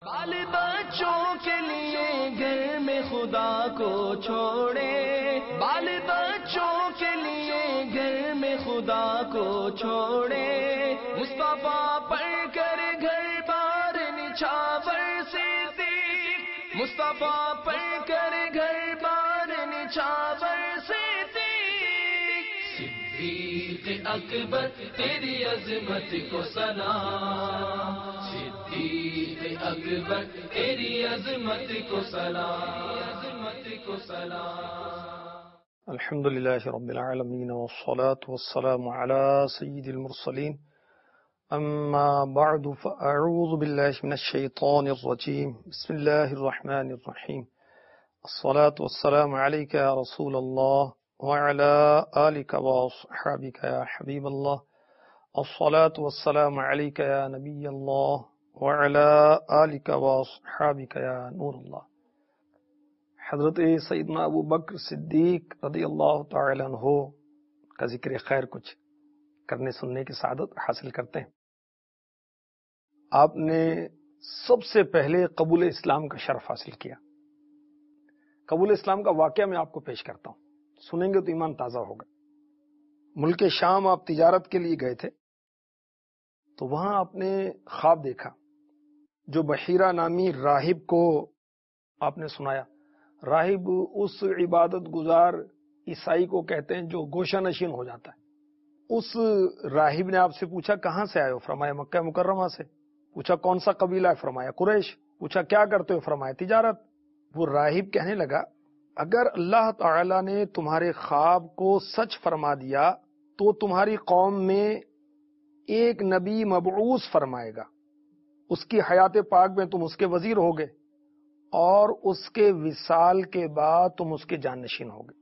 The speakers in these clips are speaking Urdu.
بال بچوں کے لیے گھر میں خدا کو چھوڑے، بال بچوں کے لیے گھر میں خدا کو چھوڑے، مصطفیٰ پڑھ کر گھر بار نچھاور صدیق، مصطفیٰ پڑھ کر گھر بار نچھاور صدیق، صدیق اکبر تیری عظمت کو سلام، صدیق اکبر تیری عظمت کو سلام، عظمت کو سلام۔ الحمد للہ رب العالمین والصلاة والسلام على سید المرسلین، اما بعد فاعوذ باللہ من الشیطان الرجیم، بسم اللہ الرحمن الرحیم، الصلاة والسلام علیک یا رسول اللہ وعلى آلک واصحابک یا حبیب اللہ، الصلاة والسلام علیک یا نبی اللہ وعلى آلک واصحابک یا نور اللہ۔ حضرت سیدنا ابو بکر صدیق رضی اللہ تعالی عنہ کا ذکر خیر کچھ کرنے سننے کی سعادت حاصل کرتے ہیں۔ آپ نے سب سے پہلے قبول اسلام کا شرف حاصل کیا۔ قبول اسلام کا واقعہ میں آپ کو پیش کرتا ہوں، سنیں گے تو ایمان تازہ ہوگا۔ ملک شام آپ تجارت کے لیے گئے تھے، تو وہاں آپ نے خواب دیکھا، جو بحیرہ نامی راہب کو آپ نے سنایا۔ راہب اس عبادت گزار عیسائی کو کہتے ہیں جو گوشہ نشین ہو جاتا ہے۔ اس راہب نے آپ سے پوچھا کہاں سے آئے ہو؟ فرمایا مکہ مکرمہ سے۔ پوچھا کون سا قبیلہ ہے؟ فرمایا قریش۔ پوچھا کیا کرتے ہو؟ فرمایا تجارت۔ وہ راہب کہنے لگا اگر اللہ تعالی نے تمہارے خواب کو سچ فرما دیا تو تمہاری قوم میں ایک نبی مبعوث فرمائے گا، اس کی حیات پاک میں تم اس کے وزیر ہوگے، اور اس کے وصال کے بعد تم اس کے جانشین ہوگے۔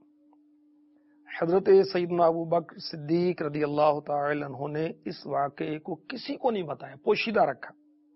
حضرت سیدنا ابو بکر صدیق رضی اللہ تعالی عنہ نے اس واقعے کو کسی کو نہیں بتایا، پوشیدہ رکھا۔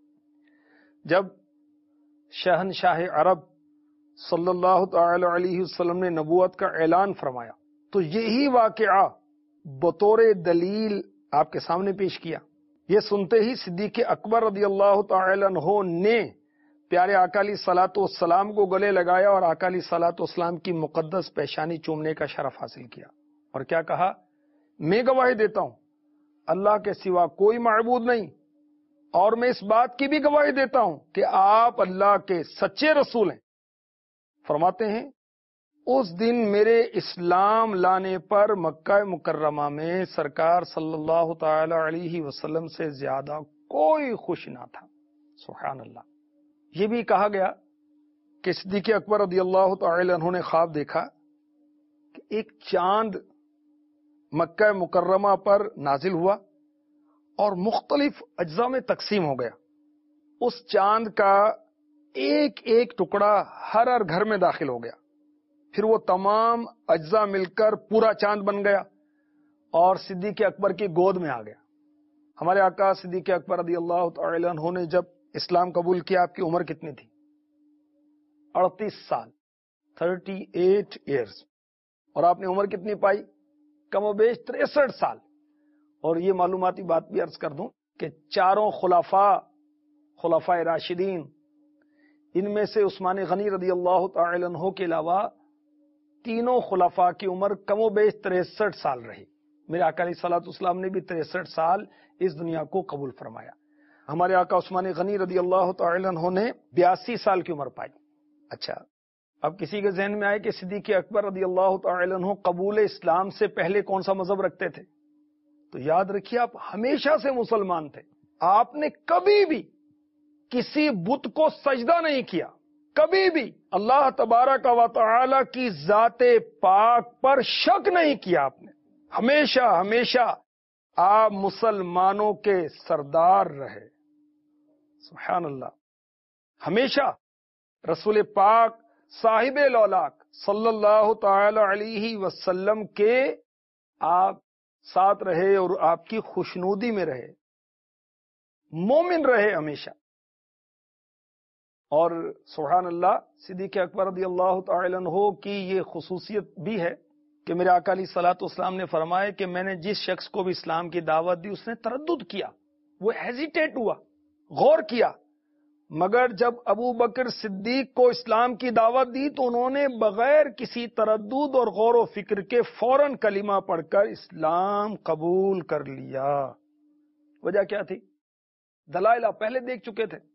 جب شہنشاہ عرب صلی اللہ تعالی علیہ وسلم نے نبوت کا اعلان فرمایا تو یہی واقعہ بطور دلیل آپ کے سامنے پیش کیا۔ یہ سنتے ہی صدیق اکبر رضی اللہ تعالی عنہ نے پیارے آقا علیہ الصلوۃ والسلام کو گلے لگایا اور آقا علیہ الصلوۃ والسلام کی مقدس پیشانی چومنے کا شرف حاصل کیا، اور کیا کہا؟ میں گواہی دیتا ہوں اللہ کے سوا کوئی معبود نہیں، اور میں اس بات کی بھی گواہی دیتا ہوں کہ آپ اللہ کے سچے رسول ہیں۔ فرماتے ہیں اس دن میرے اسلام لانے پر مکہ مکرمہ میں سرکار صلی اللہ تعالی علیہ وسلم سے زیادہ کوئی خوش نہ تھا۔ سبحان اللہ۔ یہ بھی کہا گیا کہ صدیق اکبر رضی اللہ تعالی عنہ نے خواب دیکھا کہ ایک چاند مکہ مکرمہ پر نازل ہوا اور مختلف اجزاء میں تقسیم ہو گیا۔ اس چاند کا ایک ایک ٹکڑا ہر گھر میں داخل ہو گیا، پھر وہ تمام اجزاء مل کر پورا چاند بن گیا اور صدیق اکبر کی گود میں آ گیا۔ ہمارے آقا صدیق اکبر رضی اللہ تعالی عنہ نے جب اسلام قبول کیا، آپ کی عمر کتنی تھی؟ 38 سال، 38 ایئرز۔ اور آپ نے عمر کتنی پائی؟ کم و بیش 63 سال۔ اور یہ معلوماتی بات بھی عرض کر دوں کہ چاروں خلفائے راشدین، ان میں سے عثمان غنی رضی اللہ تعالی عنہ کے علاوہ تینوں خلفاء کی عمر کم و بیش 63 سال رہی۔ میرے آقا علیہ الصلوۃ والسلام نے بھی 63 سال اس دنیا کو قبول فرمایا۔ ہمارے آقا عثمان غنی رضی اللہ تعالی عنہ نے 82 سال کی عمر پائی۔ اچھا، اب کسی کے ذہن میں آئے کہ صدیق اکبر رضی اللہ تعالی عنہ قبول اسلام سے پہلے کون سا مذہب رکھتے تھے؟ تو یاد رکھیے آپ ہمیشہ سے مسلمان تھے۔ آپ نے کبھی بھی کسی بت کو سجدہ نہیں کیا، کبھی بھی اللہ تبارک و تعالی کی ذات پاک پر شک نہیں کیا۔ آپ نے ہمیشہ آپ مسلمانوں کے سردار رہے۔ سبحان اللہ۔ ہمیشہ رسول پاک صاحب لولاک صلی اللہ تعالی علیہ وسلم کے آپ ساتھ رہے اور آپ کی خوشنودی میں رہے، مومن رہے ہمیشہ۔ اور سبحان اللہ، صدیق اکبر رضی اللہ تعالی عنہ کی یہ خصوصیت بھی ہے کہ میرے آقا علیہ الصلوۃ والسلام نے فرمایا کہ میں نے جس شخص کو بھی اسلام کی دعوت دی اس نے تردد کیا، وہ ہیزیٹیٹ ہوا، غور کیا، مگر جب ابو بکر صدیق کو اسلام کی دعوت دی تو انہوں نے بغیر کسی تردد اور غور و فکر کے فوراً کلمہ پڑھ کر اسلام قبول کر لیا۔ وجہ کیا تھی؟ دلائل آپ پہلے دیکھ چکے تھے،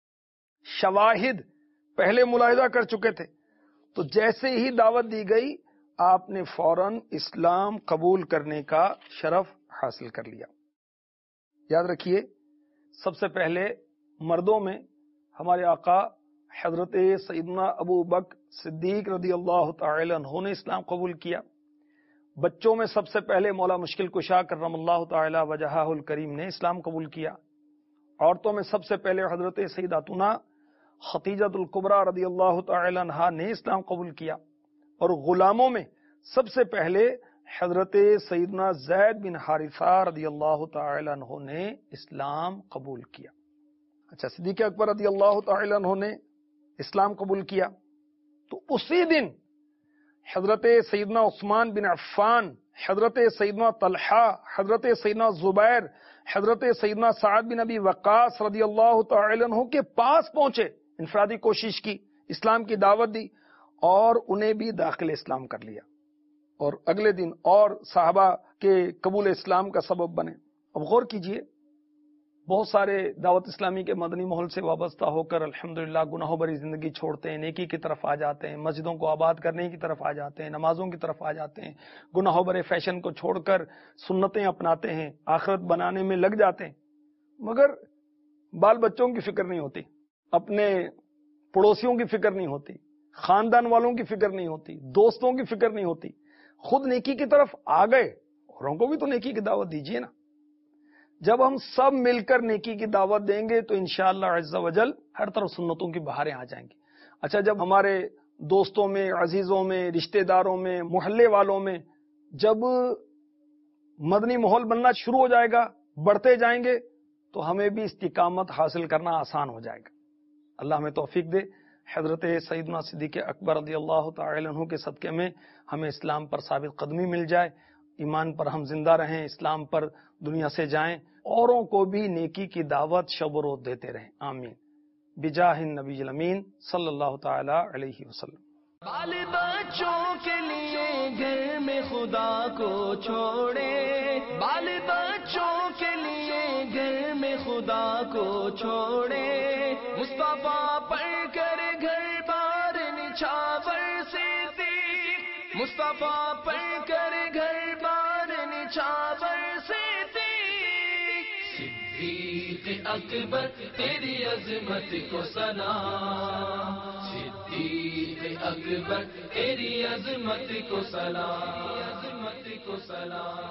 شواہد پہلے ملاحظہ کر چکے تھے، تو جیسے ہی دعوت دی گئی آپ نے فوراً اسلام قبول کرنے کا شرف حاصل کر لیا۔ یاد رکھیے، سب سے پہلے مردوں میں ہمارے آقا حضرت سیدنا ابو بکر صدیق رضی اللہ تعالی عنہ نے اسلام قبول کیا۔ بچوں میں سب سے پہلے مولا مشکل کشا کرم اللہ تعالی وجہہ الکریم نے اسلام قبول کیا۔ عورتوں میں سب سے پہلے حضرت سیداتنا خدیجہ الکبریٰ رضی اللہ تعالی عنہا نے اسلام قبول کیا، اور غلاموں میں سب سے پہلے حضرت سیدنا زید بن حارثہ رضی اللہ تعالی عنہ نے اسلام قبول کیا۔ اچھا، صدیق اکبر رضی اللہ تعالی عنہ نے اسلام قبول کیا تو اسی دن حضرت سیدنا عثمان بن عفان، حضرت سیدنا طلحہ، حضرت سیدنا زبیر، حضرت سیدنا سعد بن ابی وقاص رضی اللہ تعالی عنہ کے پاس پہنچے، انفرادی کوشش کی، اسلام کی دعوت دی اور انہیں بھی داخل اسلام کر لیا، اور اگلے دن اور صحابہ کے قبول اسلام کا سبب بنے۔ اب غور کیجئے، بہت سارے دعوت اسلامی کے مدنی ماحول سے وابستہ ہو کر الحمدللہ گناہوں بھری زندگی چھوڑتے ہیں، نیکی کی طرف آ جاتے ہیں، مسجدوں کو آباد کرنے کی طرف آ جاتے ہیں، نمازوں کی طرف آ جاتے ہیں، گناہوں بھرے فیشن کو چھوڑ کر سنتیں اپناتے ہیں، آخرت بنانے میں لگ جاتے ہیں، مگر بال بچوں کی فکر نہیں ہوتی، اپنے پڑوسیوں کی فکر نہیں ہوتی، خاندان والوں کی فکر نہیں ہوتی، دوستوں کی فکر نہیں ہوتی، خود نیکی کی طرف آ گئے، اوروں کو بھی تو نیکی کی دعوت دیجیے نا۔ جب ہم سب مل کر نیکی کی دعوت دیں گے تو انشاءاللہ عز و جل ہر طرف سنتوں کی بہاریں آ جائیں گی۔ اچھا، جب ہمارے دوستوں میں، عزیزوں میں، رشتہ داروں میں، محلے والوں میں جب مدنی ماحول بننا شروع ہو جائے گا، بڑھتے جائیں گے، تو ہمیں بھی استقامت حاصل کرنا آسان ہو جائے گا۔ اللہ ہمیں توفیق دے، حضرت سیدنا صدیق اکبر رضی اللہ تعالی عنہ کے صدقے میں ہمیں اسلام پر ثابت قدمی مل جائے، ایمان پر ہم زندہ رہیں، اسلام پر دنیا سے جائیں، اوروں کو بھی نیکی کی دعوت شب و روز دیتے رہیں، آمین، بجاہ النبی الامین صلی اللہ تعالی علیہ وسلم۔ بال بچوں کے لیے گھر میں خدا کو چھوڑے، بال بچوں کے لیے گھر میں خدا کو چھوڑے، مصطفیٰ پڑھ کر گھر بار نچھاور سے تیغ، مصطفیٰ پڑھ کر گھر بار نچھاور سے تیغ، صدیق اکبر تیری عظمت کو سلام، صدیق اکبر تیری عظمت کو سلام، عظمت کو سلام۔